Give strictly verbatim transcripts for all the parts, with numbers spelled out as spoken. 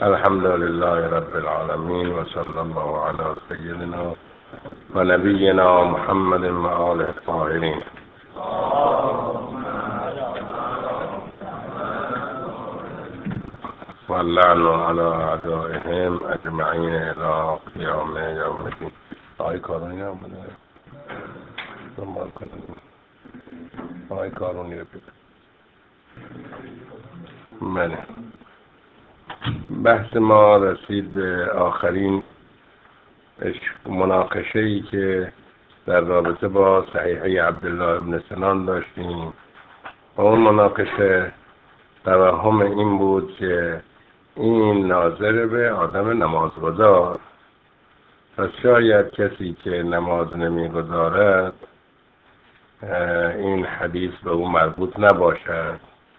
الحمد لله رب العالمين وصلى الله على سيدنا ونبينا محمد وآله الطاهرين. واللعن على أعدائهم أجمعين إلى قيام يوم الدين. آی کارونی هم بده دنبال کنیم. آی کارونی رو بده. بله، بحث ما رسید به آخرین مناقشه‌ای که در رابطه با صحیحه عبدالله بن سنان داشتیم. اون مناقشه توهم این بود که این ناظر به آدم نمازگزار، پس شاید کسی که نماز نمیگذارد این حدیث به او مربوط نباشد.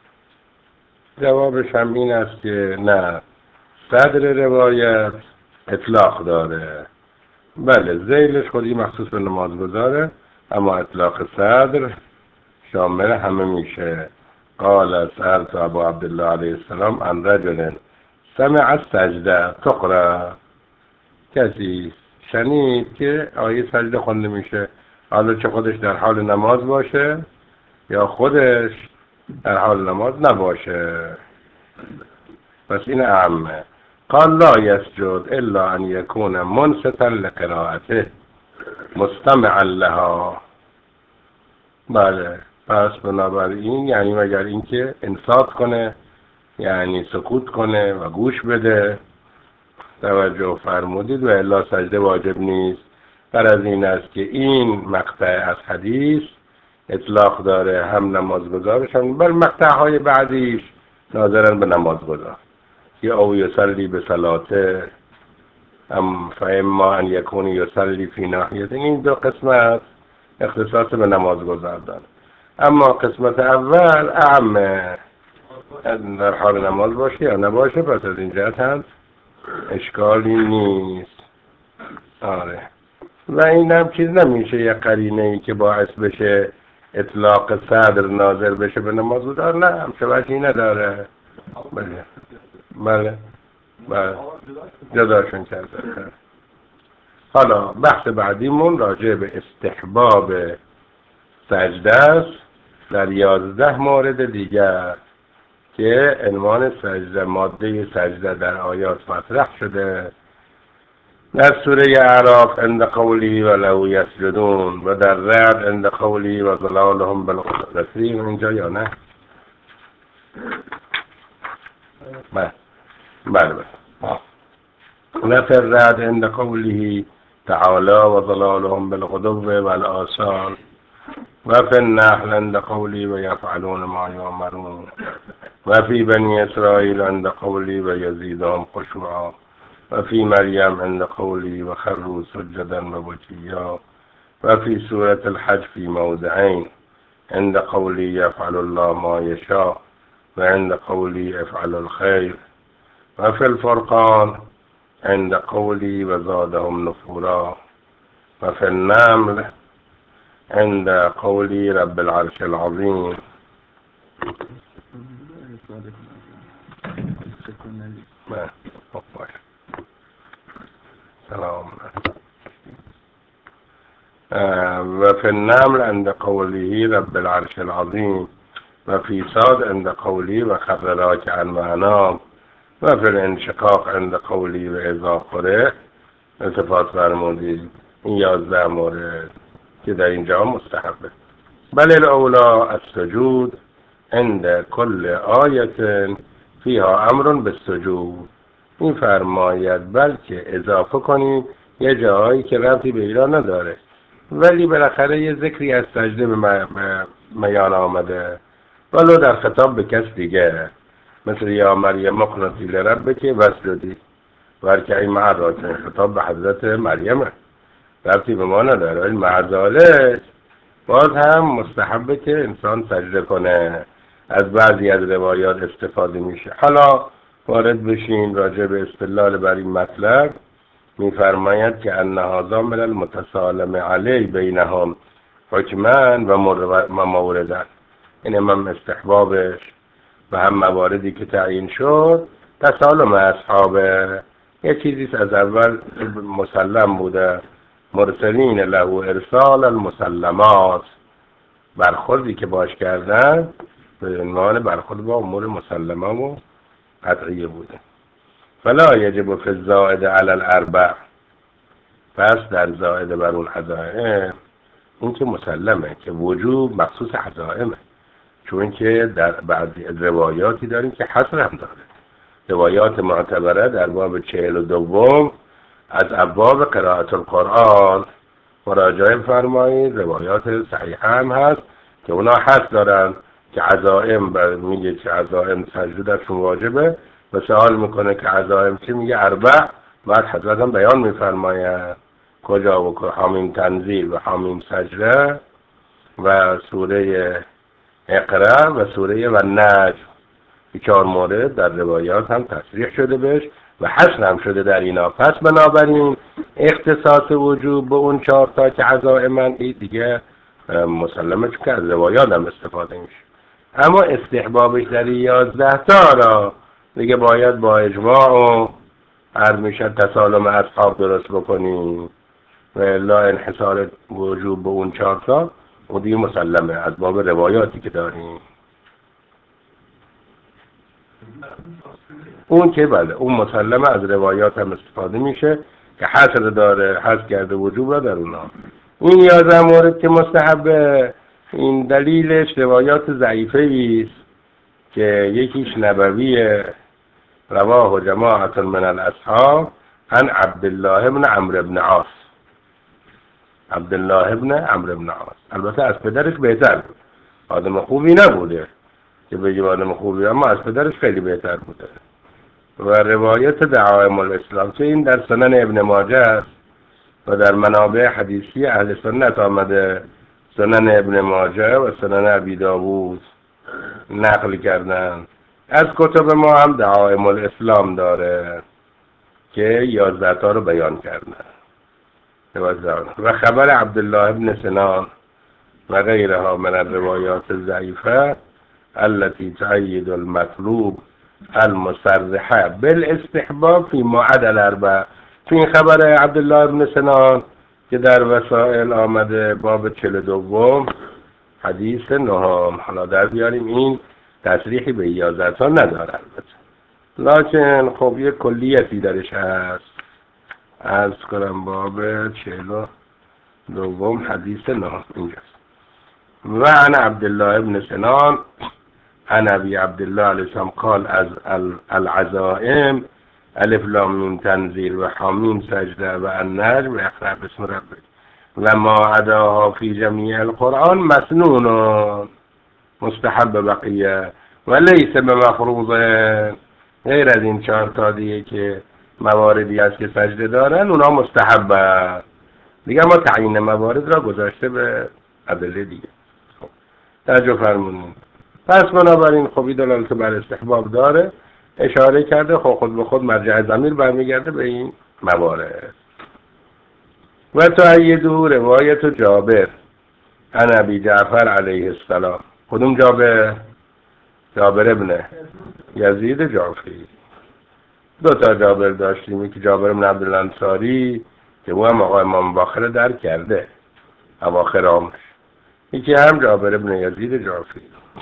جوابش هم این است که نه، صدر روایت اطلاق داره. بله، ذیلش خودی مخصوص به نمازگزاره، اما اطلاق صدر شامل همه میشه. قال سألت ابو عبدالله علیه السلام عن رجل سمع السجده تقرأ. کسی شنید که آیه سجده خونده میشه، حالا چه خودش در حال نماز باشه یا خودش در حال نماز نباشه. پس این اعمه. قال لا يسجد الا ان يكون منصتا لقراءته مستمعا لها. بله، پس بنابراین یعنی مگر اینکه انصات کنه، یعنی سکوت کنه و گوش بده. توجه فرمودید. و الا سجده واجب نیست. بر از این است که این مقطع از حدیث اطلاق داره، هم نمازگزارش هم بل مقطع های بعدیش ناظرن به نمازگزار که او یصلی به صلاته ام فاما ان یکون یصلی فی ناحیه. این دو قسمت اختصاص به نمازگزار داره، اما قسمت اول اعم در حال نماز باشه یا نباشه. پس از این جهت هم اشکالی نیست. آره، و این هم چیز نمیشه یه قرینه ای که باعث بشه اطلاق صدر ناظر بشه به نمازگزار. نه، همچه وجهی نداره. بله بله بله جداشون کرده. حالا بحث بعدیمون راجع به استحباب سجده است در یازده مورد دیگر که عنوان سجده، ماده سجده در آیات مطرح شده. در سوره اعراف عند قولی ولو یسجدون و در رعد عند قولی و ظلالهم بالغدو. رسیدیم اینجا یا نه؟ بله بله بله. و فی الرعد عند قوله تعالی و ظلالهم بالغدو والآصال و فی النحل عند قولی و یفعلون ما یؤمرون و فی بنی اسرائیل عند قولی و یزیدهم خشوعا و فی مریم عند قولی و خروا سجدا و بکیا و فی سورة الحج فی موضعین عند قولی یفعل الله ما یشاء و عند قولی افعل الخیر و فی الفرقان عند قولی و زادهم نفورا و فی النمل عند قولی رب العرش العظیم. سلام. و فی النمل عند قوله رب العرش العظیم و فی صاد عند قولی و خر راکعا و اناب و فی الانشقاق عند قولی و اذا قرئ. التفات فرمودید این یازده مورد که در اینجا مستحبه. بل الاولا السجود عند کل آیت فیها امر بالسجود. این فرماید بلکه اضافه کنید یه جایی که ربطی به ایران نداره ولی بالاخره یه ذکری از سجده به میان آمده، ولو در خطاب به کس دیگه، مثل یا مریم اقنتی لربک واسجدی وارکعی مع الراکعین. خطاب به حضرت مریم ربطی به ما نداره، ولی مع ذالک باز هم مستحبه که انسان سجده کنه. از بعضی از روایات استفاده میشه. حالا وارد بشین راجع به استدلال بر این مطلب. میفرماید که ان هذا من المتسالم علی بینهم حکما و موردن. این هم استحبابش و هم مواردی که تعیین شد تسالم اصحاب یه چیزیست از اول مسلم بوده، مرسلین له ارسال المسلمات، برخوردی که باش کردن به عنوان برخورد با امور مسلمه و قطعیه بوده. فلا یجب فی الزائد علی الاربع، پس در زائد بر اون عزائم این که مسلمه که وجوب مخصوص عزائمه، چون که در بعضی روایاتی داریم که حصر هم داره. روایات معتبره در باب چهل و دوم از ابواب قرائت القرآن مراجعه فرمایید، روایات صحیحه هم هست که اونا حصر دارن که عزائم میگه که عزائم سجده درشون واجبه و سوال میکنه که عزائم چی، میگه اربع. بعد حضرت هم بیان میفرماید کجا و حامیم تنزیل و حامیم سجده و سوره اقرا و سوره و نجم، این چهار مورد در روایات هم تصریح شده بهش و حصر هم شده در اینا. پس بنابراین اختصاص وجوب به اون چهار تا که عزائمن این دیگه مسلمه، چون که از روایات هم استفاده میشه. اما استحبابش در یازده تا را دیگه باید با اجماع و عرض میشه تسالم اصحاب درست بکنیم و الا انحصار وجوب به اون چهار تا و دیگه مسلمه از باب روایاتی که داریم. اون که بله اون مسلمه از روایات هم استفاده میشه که حصر داره، حصر کرده وجوب را در اونا. این یازده مورد که مستحبه، این دلیلش روایات ضعیفه ایست که یکیش نبویه، رواه جماعت من الاصحاب عن عبدالله ابن عمرو بن عاص. عبدالله ابن عمرو بن عاص البته از پدرش بهتر بود، آدم خوبی نبوده که بگی آدم خوبی، اما از پدرش خیلی بهتر بوده. و روایت دعائم الاسلام که این در سنن ابن ماجه است و در منابع حدیثی اهل سنت آمده، سنن ابن ماجه و سنن ابی داوود نقل کردن. از کتب ما هم دعائم الاسلام داره که یازده تا رو بیان کردن. و خبر عبدالله ابن سنان و غیرها من الروایات الضعیفه التي تؤید المطلوب المصرحه بالاستحباب فی ما عدا الاربع. تو این خبر عبدالله ابن سنان که در وسائل آمده باب چهل و دوم حدیث نهم، حالا در بیاریم این تصریحی به یازده تا نداره البته، لکن خب یک کلیتی درش هست. از کنم باب چهل و دوم حدیث نهم اینجاست. و عن عبدالله ابن سنان عن ابی عبدالله علیه السلام قال از العزائم الف لام میم تنزیل و حامیم سجده و النجم و اقرأ باسم ربک و ما عداها فی جمیع القرآن مسنون مستحب بقیه و لیس بمفروض. غیر از این چهار تا دیگه که مواردی هست که سجده دارن اونا مستحبه دیگه، ما تعیین موارد را گذاشته به ادله دیگه. خب توجه فرمونید. پس بنابراین خوبی دلالت بر استحباب داره، اشاره کرده خود خود به خود مرجع ضمیر برمیگرده به این موارد. و تؤیدو روایت جابر عن ابی جعفر علیه السلام. کدوم جابر؟ جابر ابن یزید جعفری. دو تا جابر داشتیم، یکی جابر ابن عبدالله انصاری که او هم آقای امام باقر درک کرده اواخر عمرش، یکی هم جابر ابن یزید جعفری.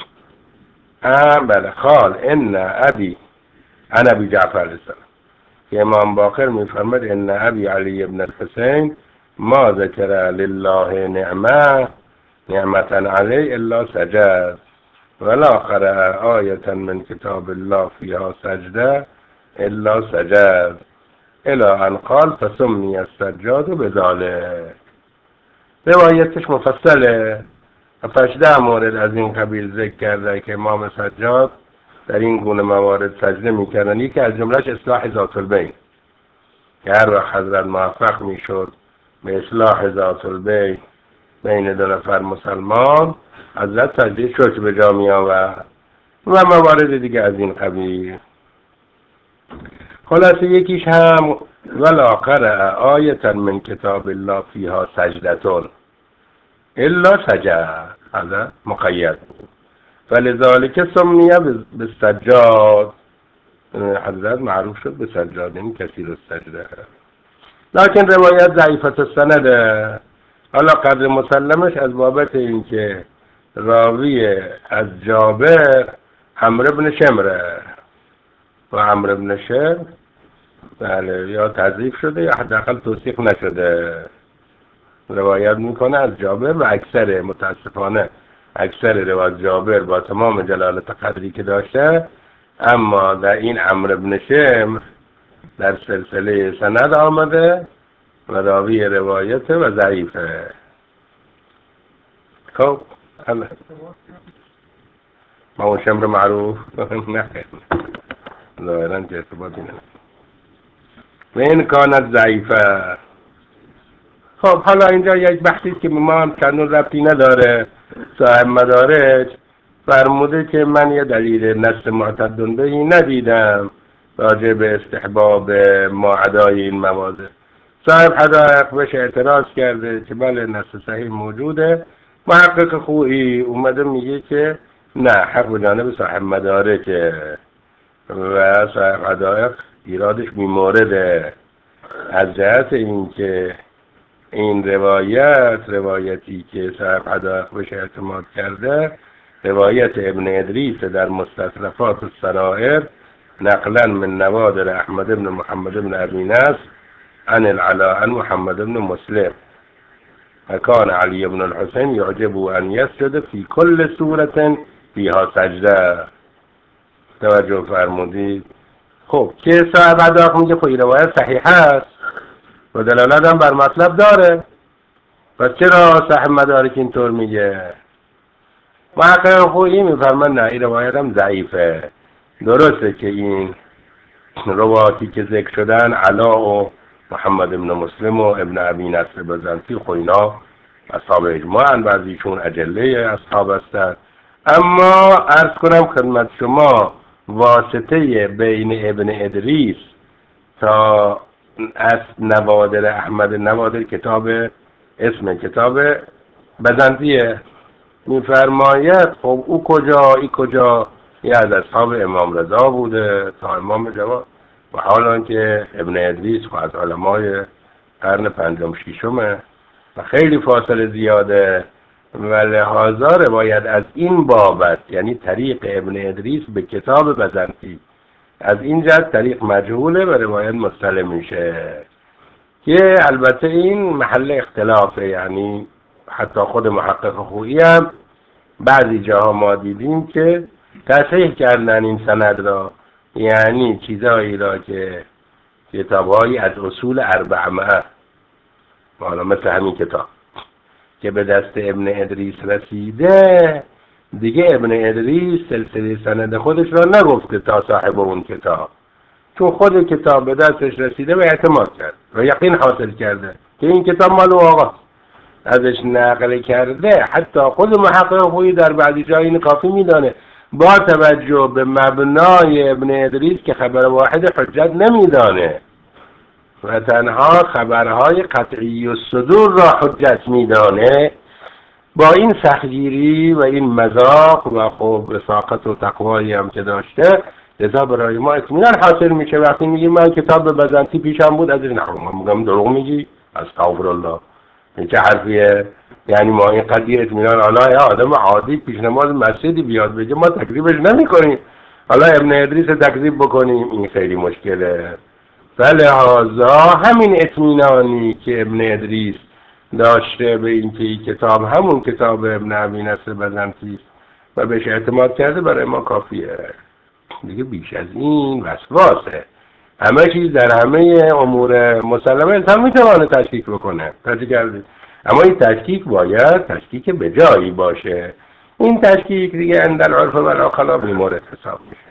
هم بله قال ان ابی عن ابی جعفر علیه السلام که امام باقر میفرماد ان ابی علی ابن الحسین ما ذکر لله نعمه نعمتا علی الا سجد ولا قرأ آیة من کتاب الله فیها سجده الا سجد الى ان قال فسمی السجاد بذلک. روایتش مفصله، هشده مورد از این قبیل ذکر کرده که امام سجاد در این گونه موارد سجده میکردن. یکی از جملهش اصلاح ذات البین که هر وقت حضرت موفق میشد به اصلاح ذات البین بین دو نفر مسلمان، حضرت سجده شکر به جا می آورد و موارد دیگه از این قبیل. خلاصه یکیش هم ولا قرأ آیة من کتاب الله فیها سجدتون الا سجد، هذا مقید، فلذلك سمیه بالسجاد. حضرت معروف شد به سجاد، این کثیر السجده. لکن روایت ضعیفت السند. حالا قدر مسلمش از بابت اینکه راوی از جابر عمرو بن شمره و عمرو بن شمر بله یا تضعیف شده یا حداقل توثیق نشده. روایت میکنه از جابر و اکثر متاسفانه اکثر روایت جابر با تمام جلالت قدری که داشته، اما در این عمرو بن شمر در سلسله سند آمده و راوی روایت و ضعیفه. خب ما اون شمر معروف نه ظاهرا که ارتباطی نداره و این کانت ضعیفه. خب حالا اینجا یک بحثی که ما هم چندون ربطی نداره. صاحب مدارج فرموده که من یه دلیل نص معتدن بهی ندیدم راجع به استحباب معدای این موازه. صاحب حدائق بهش اعتراض کرده که بله نص صحیح موجوده. محقق خویی اومده میگه که نه، حق به جانب صاحب مدارکه و صاحب حدائق ایرادش بیمورده از جهت اینکه این روایت روایتی که صاحب حدائق بهش اعتماد کرده روایت ابن ادریس در مستصرفات السرائر نقلا من نوادر احمد بن محمد بن ابی نصر عن العلاء عن محمد بن مسلم کان علی بن الحسین یعجب ان یسجد فی کل سورة فیها سجده. توجه فرمودید؟ خب که صاحب حدائق میگه خب این روایت صحیح است و دلالت هم بر مطلب داره، پس چرا صاحب مدارک اینطور میگه؟ محقق خویی میفرمان نه، این روایت هم ضعیفه. درسته که این رواتی که ذکر شدن علا و محمد بن مسلم و ابن ابی نصر بزنطی خب اینا اصحاب اجماعن، بعضیشون اجله اصحاب هستن، اما عرض کنم خدمت شما واسطه بین ابن ادریس تا از نوادر احمد، نوادر کتاب اسم کتاب بزنطیه، میفرماید خب او کجا ای کجا یه از اصحاب امام رضا بوده تا امام جواد و حالا که ابن ادریس خب از علمای قرن پنجم ششمه و خیلی فاصله زیاده و لحاظا روایت از این بابت یعنی طریق ابن ادریس به کتاب بزنطی از این جهت طریق مجهوله و روایت مستلم میشه که البته این محل اختلافه. یعنی حتی خود محقق خویی هم بعضی جاها ما دیدیم که تصحیح کردن این سند را، یعنی چیزایی را که کتابهایی از اصول اربعمه حالا مثل همین کتاب که به دست ابن ادریس رسیده دیگه ابن ادریس سلسله سند خودش را نگفته تا صاحب اون کتاب، چون خود کتاب به دستش رسیده و اعتماد کرد و یقین حاصل کرده که این کتاب مال آقا ازش نقل کرده. حتی خود محقق خویی در بعضی جایی این کافی میدانه با توجه به مبنای ابن ادریس که خبر واحد حجت نمیدانه و تنها خبرهای قطعی الصدور را حجت میدانه. با این سختگیری و این مذاق و خب رساقت و تقوایی هم که داشته لذا برای ما اطمینان حاصل میشه وقتی میگیم من کتاب بزنطی پیشم بود ازش نخونم. میگم دروغ میگی؟ استغفرالله، این چه حرفیه؟ یعنی ما این قضیه اطمینان حالا یا آدم عادی پیشنماز مسجدی بیاد بگه ما تکذیبش نمی کنیم، حالا ابن ادریس تکذیب بکنیم، این خیلی مشکله. فلهذا همین اطمینانی که ابن ادریس داشته به این که این کتاب همون کتاب ابن ابی نصر بزنطی و بهش اعتماد کرده برای ما کافیه دیگه. بیش از این وسواسه. همه چیز در همه امور مسلمه انسان میتونه تشکیک بکنه، تشکیک کردید، اما این تشکیک باید تشکیک به جایی باشه. این تشکیک دیگه اندر عرف و العقلا بیمورد حساب میشه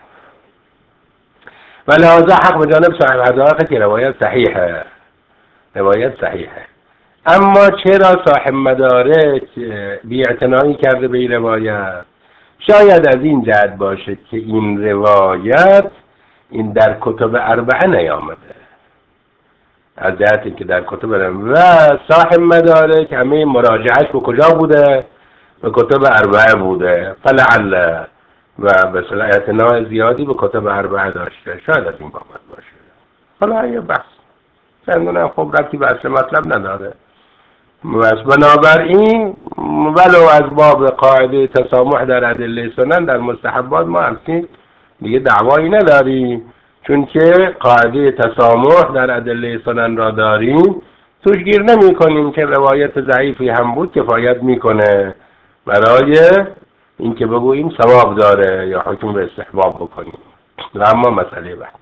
و لحاظا حق به جانب صاحب حدائق که روایت صحیحه، روایت صحیحه. اما چرا صاحب مدارک بی‌اعتنایی کرده به این روایت؟ شاید از این جهت باشه که این روایت این در کتب اربعه نیامده، از جهتی که در کتب اربعه و صاحب مدارک همه مراجعش به کجا بوده؟ به کتب اربعه بوده. فلعل و به اصطلاح اعتناع زیادی به کتب اربعه داشته، شاید از این بابت باشه. حالا یه بحث چندونه خب ربطی به اصل مطلب نداره. بس بنابراین ولو از باب قاعده تسامح در ادله سنن در مستحبات ما همچین دیگه دعوایی نداریم، چون که قاعده تسامح در ادله سنن را داریم، توش گیر نمی کنیم که روایت ضعیفی هم بود کفایت میکنه برای اینکه بگوییم ثواب داره یا حکم به استحباب بکنیم. و اما مسئله بعد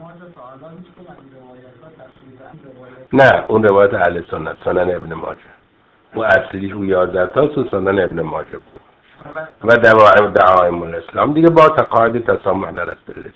نه، اون روایت اهل سنت سنن ابن ماجه و اصلیش او یازده تا تو سنن ابن ماجه بود و دعایم دعایم الاسلام دیگه با تقاعد تسامح در ادله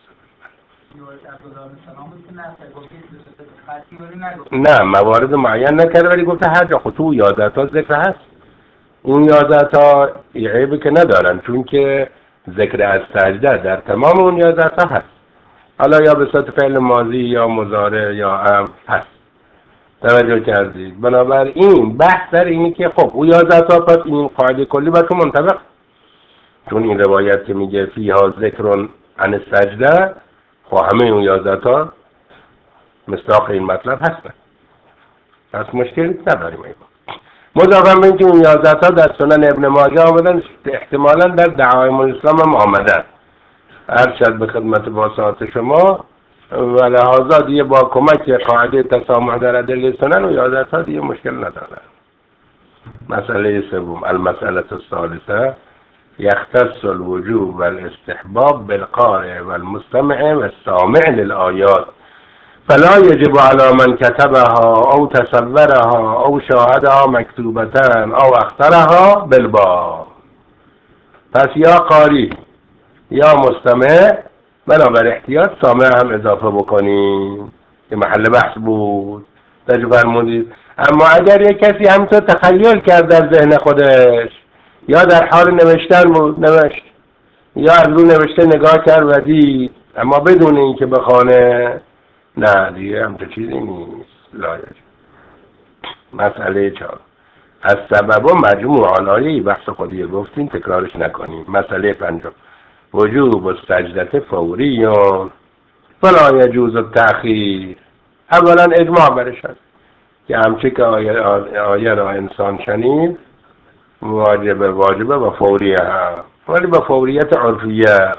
نه موارد معین نکرده، ولی گفته هر جا خود تو یازده تا ذکر هست. اون یازده تا عیبی که ندارن، چون که ذکر از سجده در تمام اون یازده تا هست، حالا یا به صورت فعل ماضی یا مضارع یا امر هست. توجه کردید؟ بنابراین بحث در اینه که خب او یازده تا پس این قاعده کلی با تو منطبق، چون این روایت که میگه فیها ذکر عن سجده، خب همه اون یازده تا مصداق این مطلب هستن، پس مشکلی نداریم. مضافاً به اینکه اون یازده تا در سنن ابن ماجه آمدن، احتمالاً در دعایم الاسلام هم آمدن، عرض شد به خدمت باسطات شما، و لحاظا دیگه با کمک قاعده تسامح در ادله سنن و یازده تا دیگه مشکل ندارن. مسئله سوم، المسئله الثالثه یختص الوجوب والاستحباب بالقارئ والمستمع والسامع للآیات، فلا یجب علی من كتبها او تصورها او شاهدها مکتوبة او اخترها بالباب. پس یا قاری یا مستمع، بنابر احتیاط سامع هم اضافه بکنیم که محل بحث بود. تجربه فرمودید. اما اگر یک کسی همینطور تخیل کرد در ذهن خودش، یا در حال نوشتن بود نوشت، یا از رو نوشته نگاه کرد و دید، اما بدون اینکه بخونه، نه دیگه هم تو چیزی نیست. لایج. مسئله چهار، از سبب و مجموع آلایی بحث خودیه گفتیم، تکرارش نکنیم. مسئله پنجم، وجوب السجدة فوری فلا یجوز التأخیر. اولا اجماع برش هست که همچه که آیه, آیه را انسان شنید واجبه واجبه و فوریه هم، ولی با فوریت عرفیه.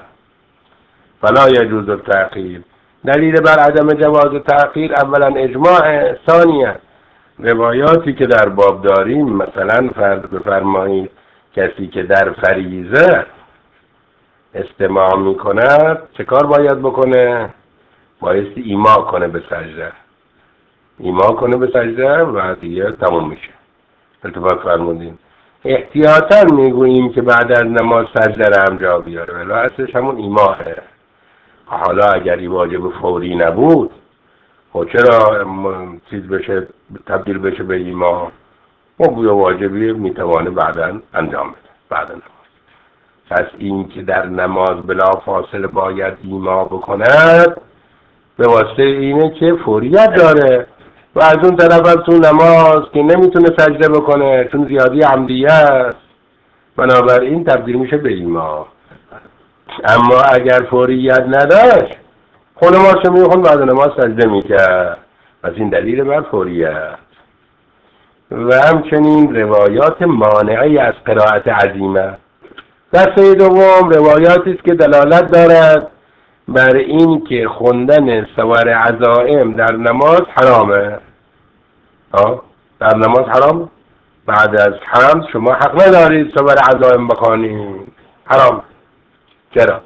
فلا یجوز التأخیر. دلیل بر عدم جواز تأخیر اولا اجماع، ثانیا روایاتی که در باب داریم. مثلا فرض بفرمایید کسی که در فریضه استماع می کند چه کار باید بکنه؟ بایستی ایما کنه به سجده، ایما کنه به سجده و دیگه تموم میشه. التفات فرمودیم. احتیاطاً میگوییم که بعد از نماز سجده را هم جا بیاره، ولی اصلش همون ایماه. حالا اگر این واجب فوری نبود، خب چرا چیز بشه تبدیل بشه به ایما؟ خب یا واجبی میتوانه بعداً انجام بده بعد نماز. پس این که در نماز بلا فاصله باید ایما بکند به واسطه اینه که فوریت داره، و از اون طرف از تو نماز که نمیتونه سجده بکنه چون زیادی عمدیه است، بنابراین تبدیل میشه به ایما. اما اگر فوریت نداشت، خود نماز چه میخون بعد نماز سجده میکرد، پس این دلیل بر فوریت. و همچنین روایات مانعی از قرائت عظیمه. دسته دوم روایاتی است که دلالت دارد بر این که خوندن سور عزائم در نماز حرامه. آه؟ در نماز حرام؟ بعد از حمد شما حق ندارید سور عزائم بخوانید، حرام. چرا؟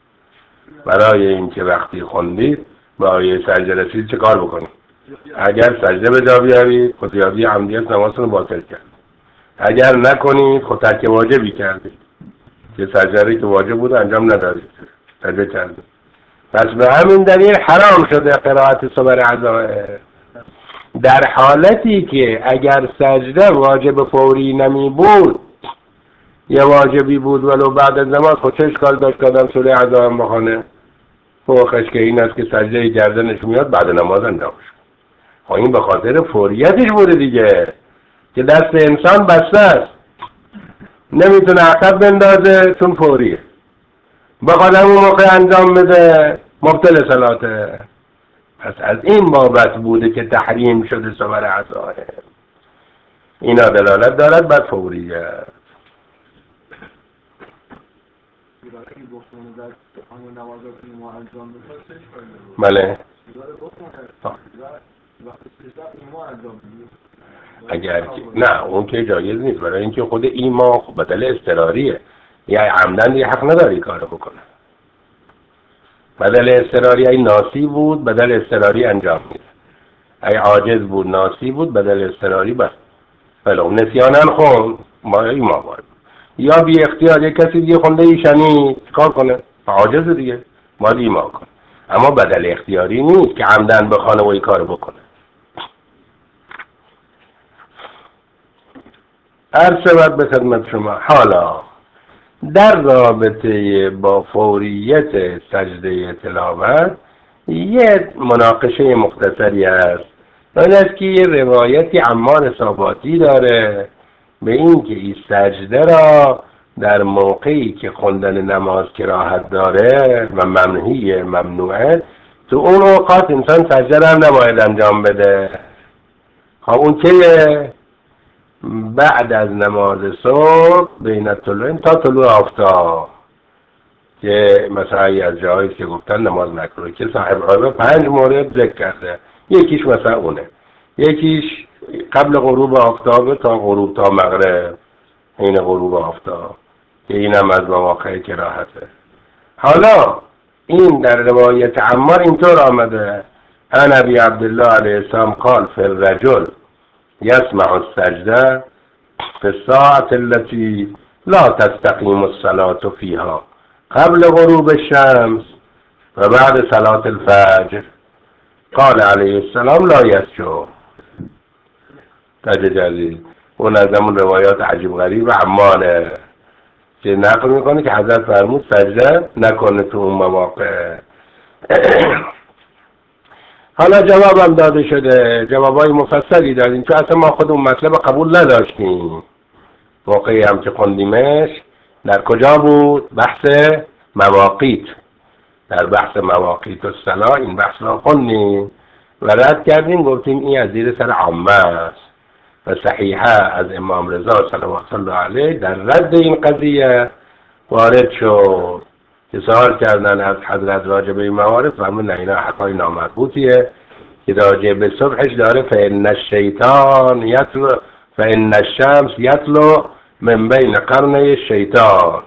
برای اینکه وقتی خوندید به آیه سجده رسید چه کار بکنید؟ اگر سجده به جا بیارید خود زیادی عمدیت نمازتون رو باطل کرد، اگر نکنید خود ترک واجبی کردید که سجده که واجب بود انجام ندادید، سجده کردید. پس به همین دلیل حرام شده قرائت سور عزائم. در حالتی که اگر سجده واجب فوری نمی بود، یه واجبی بود ولو بعد از نماز، خود چه اشکال داشت که آدم سوره عزائم بخونه؟ فوقش که این است که سجده گردنش میاد بعد نماز انجام شد. خب این به خاطر فوریتش بوده دیگه، که دست انسان بسته است، نمیتونه عقب بندازه چون فوریه. بخواد همون موقع انجام بده مبطل صلاته. پس از این بابت بوده که تحریم شده صور عزائم. اینا دلالت دارد بر فوریت. بله اگر که نه اون که جایز نیست، برای اینکه خود ایما بدل اضطراریه، یعنی عمدن دیگه حق نداری کارو بکنه. بدل اضطراری ای ناسی بود بدل اضطراری انجام میده، ای عاجز بود ناسی بود بدل اضطراری بس. ولو نسیانن خون ما ایما باید یا بی اختیار یک کسی دیگه خونده ایشانی کار کنه عاجز دیگه باید ایما کنه، اما بدل اختیاری نیست که عمدن بخوانه و این کار بکنه. عرض شود به خدمت شما حالا در رابطه با فوریت سجده تلاوت یه مناقشه مختصری است. این است که یه روایتی عمار ثابتی داره به این که این سجده را در موقعی که خوندن نماز کراهت داره و ممنوعه ممنوعه تو اون اوقات انسان سجده را هم نباید انجام بده. خب اون که بعد از نماز صبح بین طلوع تا طلوع آفتاب که مثلا از جایی که گفتن نماز مکروه که صاحب غیبه پنج مورد ذکر کرده، یکیش مثلا اونه، یکیش قبل غروب آفتاب تا غروب تا مغرب این غروب آفتاب که اینم از مواقع کراهته. حالا این در روایت عمار اینطور آمده ان ابی عبدالله علیه السلام قال فی الرجل یسمع السجده فی الساعة التي لا تستقیم الصلاة فيها قبل غروب الشمس و بعد صلاة الفجر قال علیه السلام لا یسجد. تجدید اون از همون روایات عجیب غریب عمانه که نقل میکنه که حضرت فرمود سجده نکنه تو اون مواقع. حالا جوابم داده شده، جوابای مفصلی دادیم چون اصلا ما خود اون مطلب قبول نداشتیم. موقعی هم که خوندیمش در کجا بود؟ بحث مواقیت، در بحث مواقیت الصلاة این بحث را خوندیم و رد کردیم، گفتیم این از زیر سر عامه است و صحیحه از امام رضا صلوات الله علیه در رد این قضیه وارد شد که سوال کردن از حضرت راجع به این موارد فرمود نه اینا حقای نامربوطیه که راجع به صبحش داره فإن الشیطان یطلو فإن الشمس یطلو من بین قرنی شیطان،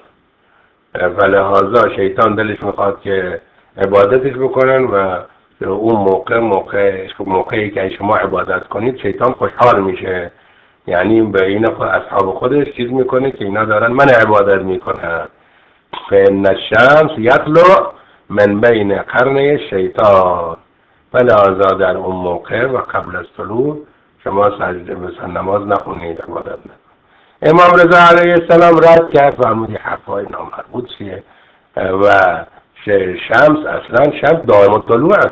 فلهذا شیطان دلش میخواد که عبادتش بکنن و اون موقع موقع موقعی که شما عبادت کنید شیطان خوشحال میشه، یعنی به این اصحاب خودش چیز میکنه که اینا دارن من عبادت میکنن. فإن الشمس یطلو من بین قرنی شیطان، فلهذا در اون موقع و قبل از طلوع شما سجده مثلا نماز نخونید عبادت نکنید. امام رضا علیه السلام رد کرد فرمود حرفای نامربوط چیه و شمس اصلا شمس دائم الطلوعه،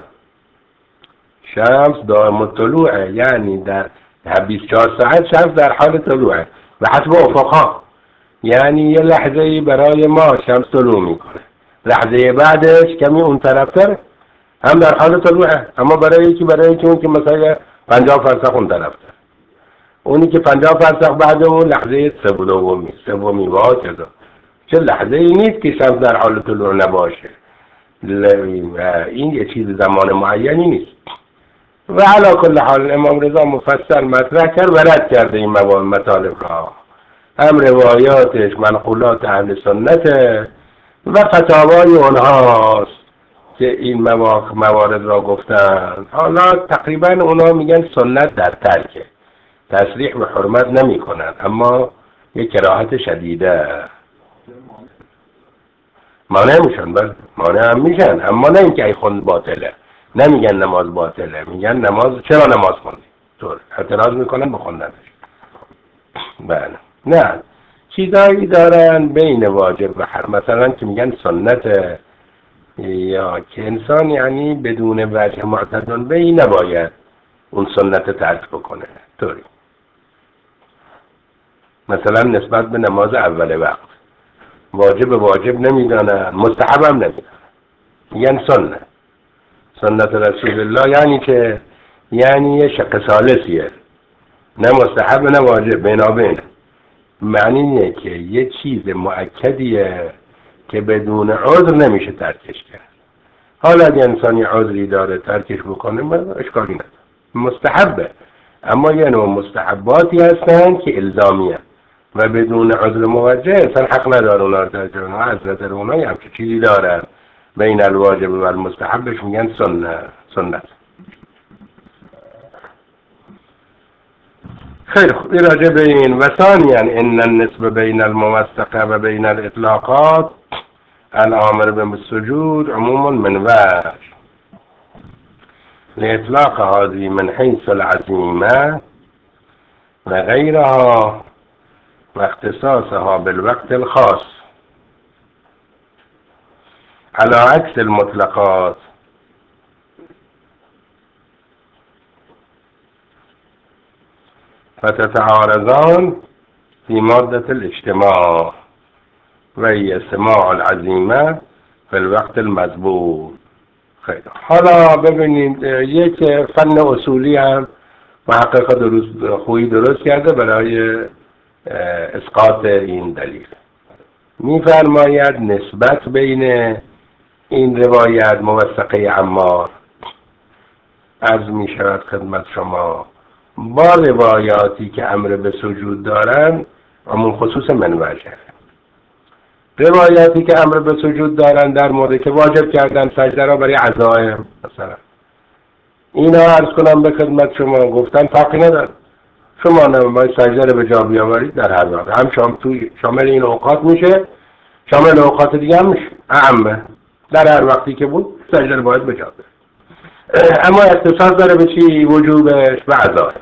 شمس دائم الطلوعه یعنی در بیست و چهار ساعت شمس در حال طلوعه و حسب افقها، یعنی یه لحظه برای ما شمس طلوع میکنه، لحظه بعدش کمی اون طرفتر هم در حال طلوعه، اما برای یکی برای یکی اون که مثلا پنجاه فرسخ اون طرفتر، اونی که پنجاه فرسخ بعد اون لحظه سومی سومی و هكذا، چه لحظه ای نیست که شمس در حال طلوع نباشه، این یه چیز زمان معینی نیست. و علا کل حال امام رضا مفصل مطرح کرد و رد کرده این مطالب را، هم روایاتش منقولات اهل سنته و فتاوای اونهاست که این موارد را گفتن. حالا تقریبا اونا میگن سنت در ترکه، تصریح به حرمت نمی کنن، اما یک کراهت شدیده مانع میشن، بل مانع هم میشن، اما نه اینکه ای خوند باطله، نمیگن نماز باطله، میگن نماز چرا نماز خوندی، طور اعتراض میکنن بخوندنش. بله نه چیزایی دارن بین واجب و حرام، مثلا که میگن سنت، یا که انسان یعنی بدون وجه معتدل بی نباید اون سنت ترک بکنه طوری. مثلا نسبت به نماز اول وقت واجب واجب نمیدانن، مستحب هم نمیدانن، یعنی سنت سنت رسول الله. یعنی که یعنی یه شق ثالثیه، نه مستحب نه واجب، بینابین. معنی اینه که یه چیز مؤکدیه که بدون عذر نمیشه ترکش کرد. حالا اگه انسانی عذری داره ترکش بکنه من اشکالی نداره، مستحبه. اما یه نوع مستحباتی هستن که الزامی هست و بدون عذر موجه انسان حق نداره اونا رو ترک کنه. حضرت اونایی هم که چیزی دارن بین الواجب و المستحبش میگن سنت سنت. خیلی خوب، این راجع به این. و ثانیاً ان النسبه بین الموثقه و بین الاطلاقات الامر بالسجود عموما من وجه لاطلاق هذه من حيث العزيمه و غيرها و اختصاصها بالوقت الخاص على عكس المطلقات. فتتعارضان في مادة الاجتماع وهي سماع العزيمة في الوقت المذبوح. خیلی حالا ببینید یک فن اصولی هم محقق درست خویی درست کرده برای اسقاط این دلیل. میفرماید نسبت بین این روایت موثقه عمار عرض می شود خدمت شما با روایاتی که امر به سجود دارن عموم خصوص من وجه. روایاتی که امر به سجود دارن در مورد که واجب کردن سجده را برای عزائم مثلا، اینا عرض کنم به خدمت شما گفتن فرقی نداره، شما نماز سجده رو به جا بیاورید در هر وقت، هم شام توی شامل این اوقات میشه، شامل اوقات دیگه هم میشه، اعمه در هر وقتی که بود سجده رو باید به جا بیاورید. اما اختصاص داره به چی؟ وجوبش و عزائم.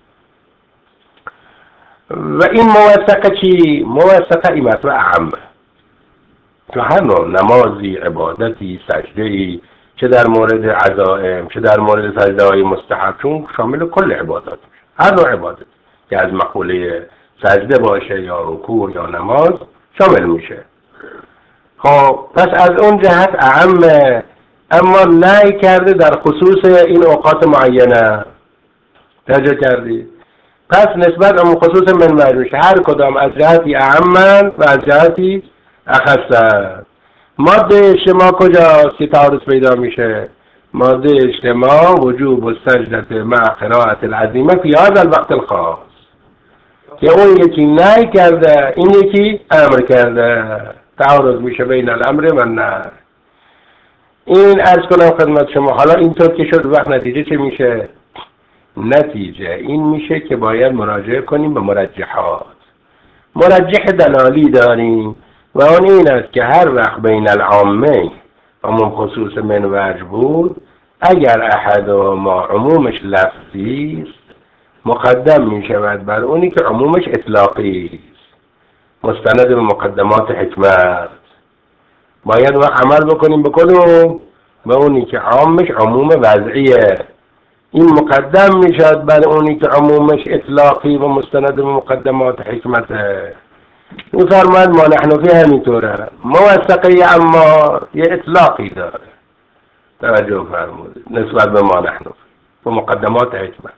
و این موثقه چی؟ موثقه این مطلب اعمه، تو هر نوع نمازی، عبادتی، سجده‌ای، چه در مورد عزائم چه در مورد سجده‌های مستحب، چون شامل کل عبادات میشه، هر نوع عبادت که از مقوله سجده باشه یا رکوع یا نماز شامل میشه. خب پس از اون جهت اعمه، اما نهی کرده در خصوص این اوقات معینه. توجه کردی؟ پس نسبت اون خصوص من وجه میشه، هر کدام از جهتی اعمن و از جهتی اخصن. ماده اجتماع کجاست که تعارض پیدا میشه؟ ماده اجتماع وجوب السجدة مع قراءة العزیمه فی هذا الوقت الخاص، که اون یکی نهی کرده این یکی امر کرده، تعارض میشه بین الامر و النهی. این عرض کنم خدمت شما. حالا اینطور که شد وقت نتیجه چه میشه؟ نتیجه این میشه که باید مراجعه کنیم به مرجحات. مرجح دلالی داریم و اون این است که هر وقت بین العامه عموم خصوص من وجه بود، اگر احد ما عمومش لفظی است مقدم می شود بر اونی که عمومش اطلاقی است، مستند به مقدمات حکمت. باید وقت عمل بکنیم بکنیم به اونی که عامش عموم وضعیه، این مقدم می شود بر اونی که عمومش اطلاقی و مستند به مقدمات حکمته. میفرماید ما نحن فی همینطوره، موثقه اما یه اطلاقی داره، توجه فرمودید، نسبت به ما نحن و مقدمات حکمت.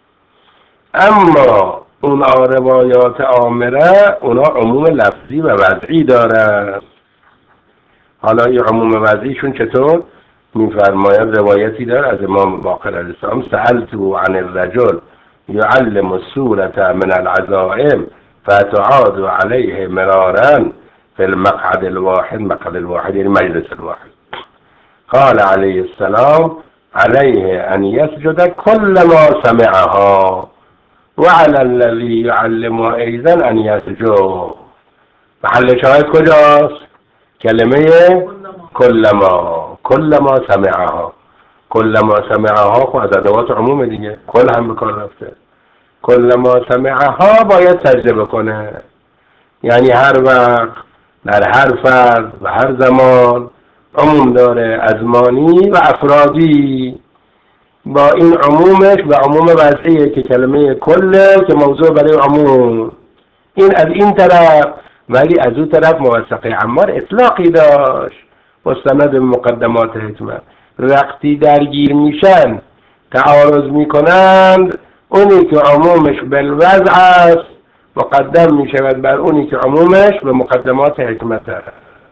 اما اونا روایات آمره اونا عموم لفظی و وضعی داره. حالا این عموم وضعیشون چطور؟ میفرماید روایتی داره از امام باقر علیه السلام: سألتو عن الرجل يعلم السورة من العزائم فتعاد عليه مرارا في المقعد الواحد، مقعد الواحد يعني مجلس الواحد. قال عليه السلام: عليه أن يسجد كل ما سمعها وعلى الذي يعلمه أيضا أن يسجد. محل شاهد کجاست؟ کلمه کلما، کلما سمعها، کلما سمعها خب از ادوات عموم دیگه، کل هم بکار رفته. کلما سمعها باید سجده بکنه، یعنی هر وقت در هر فرد و هر زمان عموم داره، ازمانی و افرادی. با این عمومش و عموم وضعیه که کلمه کله که موضوع برای عموم. این از این طرف ولی از اون طرف موثقه عمار اطلاقی داشت مستند به مقدمات حکمت. وقتی درگیر میشن تعارض میکنند، اونی که عمومش بالوضع است مقدم میشود بر اونی که عمومش به مقدمات حکمت است.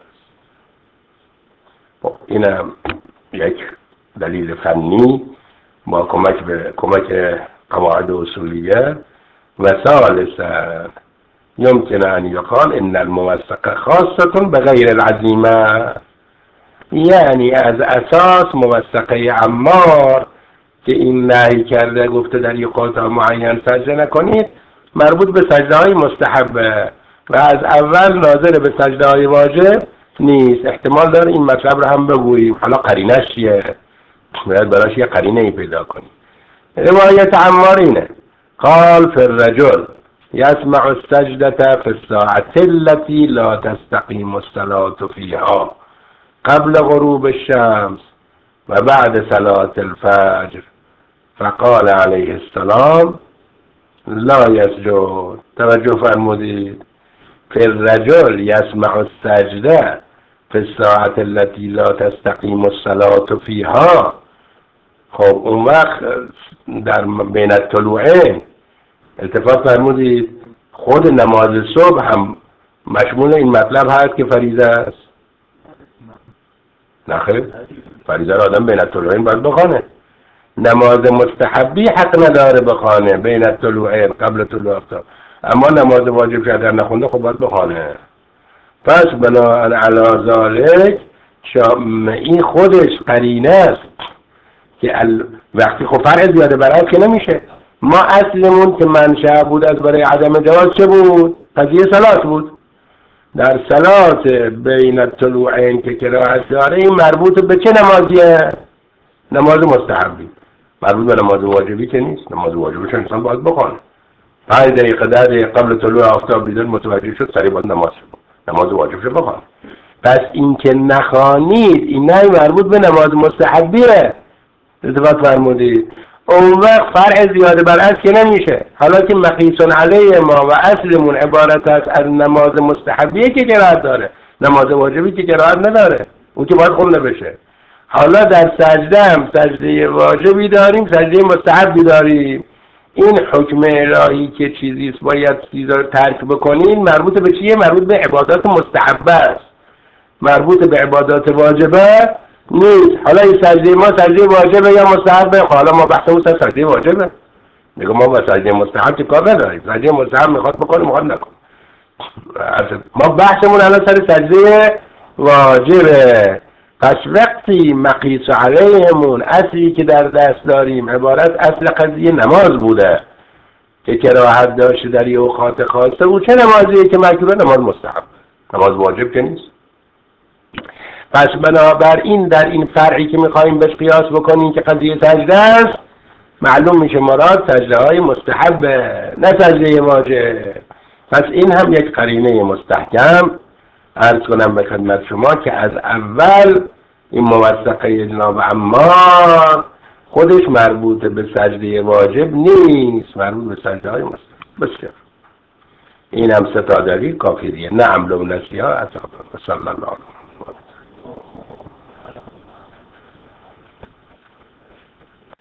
اینم یک دلیل فنی با کمک به کمک قواعد اصولیه. و ثالثا يمكن ان يقال ان الموثقه خاصه بغیر العزیمه، یعنی از اساس موثقه عمار که این نهی کرده گفته در یقاطع معین سجده نکنید مربوط به سجده های مستحبه و از اول ناظر به سجده های واجب نیست. احتمال داره این مطلب رو هم بگوییم. حالا قرینش چیه؟ باید براش یه قرینه ای پیدا کنیم. روایت عمار اینه: قال في الرجل يسمع السجدة في الساعة التي لا تستقيم الصلاة فيها قبل غروب الشمس و بعد صلاة الفجر، فقال عليه السلام لا يسجد. توجه فرمودید. في الرجل يسمع السجدة في الساعة التي لا تستقيم الصلاة فيها. خب اون وقت در بین الطلوعین التفات فرمودید خود نماز صبح هم مشمول این مطلب هست که فریضه است؟ نخیر، فریضه را آدم بین الطلوعین باید بخوانه. نماز مستحبی حق نداره بخوانه بین الطلوعین قبل طلوع آفتاب، اما نماز واجب که اگر نخونده خب باید بخوانه. پس بناء علی ذلک این خودش قرینه است که ال... وقتی خب فرع زیاده برعکس که نمیشه. ما اصلمون که منشأ بود از برای عدم جواز چه بود؟ قضیه صلات بود. در صلات بین الطلوعین که کراهت داره این مربوط به چه نمازیه؟ نماز مستحبی. مربوط به نماز واجبی که نیست. نماز واجبیش انسان باید بخونه. پنج دقیقه ده دقیقه قبل طلوع آفتاب بیدار متوجه شد سریع باید نماز نماز واجبش بخونه. پس این که نخوانید این نه مربوط به نماز مستحبیه. التفات فرمودید. اون وقت فرع زیاده بر اصل که نمیشه. حالا که مقیسون علیه ما و اصلمون عبارت است از نماز مستحبیه که کراهت داره، نماز واجبی که کراهت نداره، اون که باید خونده بشه. حالا در سجده هم سجده واجبی داریم، سجده مستحبی داریم. این حکم الهی که چیزیست باید چیزا رو ترک بکنین مربوط به چیه؟ مربوط به عبادات مستحبه است، مربوط به عبادات واجبه نیست. حالا این سجده ما سجده واجبه یا مستحبه؟ حالا ما بحثمون سر سجده واجبه. میگه ما با سجده مستحب چه کار نداریم. سجده مستحب میخواد بکنه میخواد نکنه. ما بحثمون الان سر سجده واجبه. پس وقتی مقیس علیهمون اصلی که در دست داریم عبارت اصل قضیه نماز بوده که کراهت داشته در یه اوقات خاصه، او چه نمازیه که مکروه؟ نماز مستحب، نماز واجب که نیست. پس بنابراین در این فرعی که میخواییم بهش قیاس بکنیم که قضیه سجده است، معلوم میشه مراد سجده های مستحب نه سجده واجب. پس این هم یک قرینه مستحکم عرض کنم به خدمت شما که از اول این موثقه جناب عمار خودش مربوط به سجده واجب نیست، مربوط به سجده های مستحب. بسیار این هم سه تا دلیل کافیه. نه عمل و نسیان. صلی الله علیه